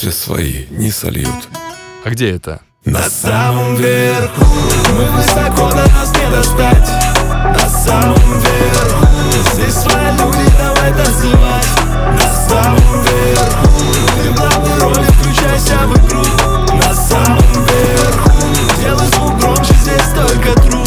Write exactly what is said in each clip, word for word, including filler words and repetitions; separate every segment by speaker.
Speaker 1: После свои не сольют.
Speaker 2: А где это?
Speaker 1: На самом верху мы высоко, до нас не достать. На самом верху здесь свои люди, давай танцевать. На самом верху ты в главной роли, включайся в игру. На самом верху делай звук громче, здесь только труд.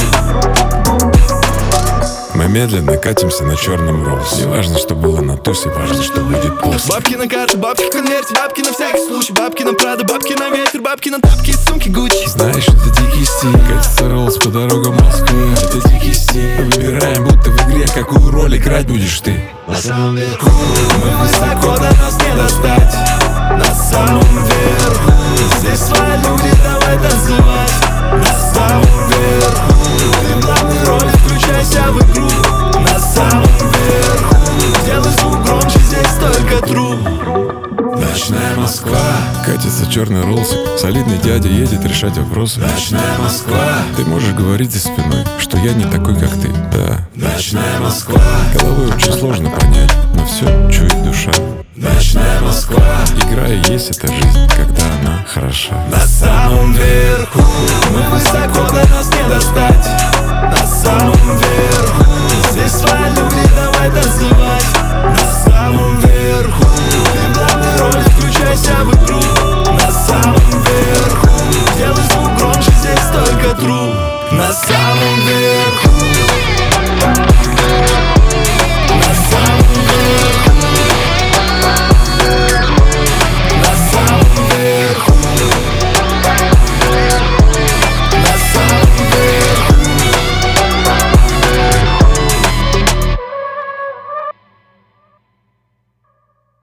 Speaker 1: Мы медленно катимся на черном Роллс. Не важно, что было на тусе, важно, что будет после.
Speaker 3: Бабки на карте, бабки в конверте, бабки на всякий случай, бабки на Прада, бабки на ветер, бабки на тапки, сумки Гуччи.
Speaker 1: Знаешь, это дикий стиль, катится Роллс по дорогам Москвы. Это дикий стиль, мы выбираем, будто в игре, какую роль играть будешь ты. На самом верху мы высоко, до нас не достать. На самом верху здесь свои люди, давай танцевать. На самом верху ты в главной роли, включайся в игру. На самом верху делай звук громче, здесь только труд. Ночная Москва, катится черный Роллсик. Солидный дядя едет решать вопросы. Ночная Москва, ты можешь говорить за спиной, что я не такой, как ты. Да. Ночная Москва, головой очень сложно понять, но все чует душа. Ночная Москва, игра и есть эта жизнь, когда она хороша. На самом верху